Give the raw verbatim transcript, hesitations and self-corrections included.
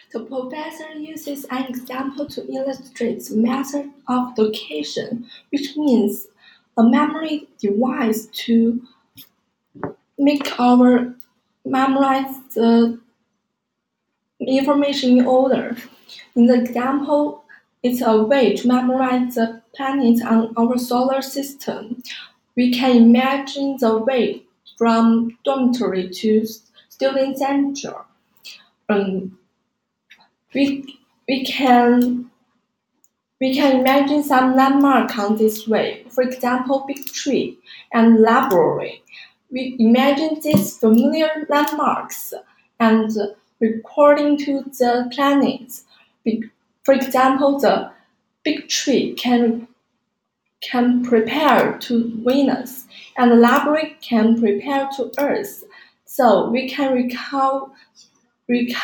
The professor uses an example to illustrate the method of location, which means a memory device to make our memorize the information in order. In the example, it's a way to memorize the planets on our solar system. We can imagine the way from dormitory to student center. Um, we, we can we can imagine some landmark on this way. For example, big tree and library. We imagine these familiar landmarks and according to the planets. For example, the big tree can can prepare to Venus, and the library can prepare to Earth. So we can recall recall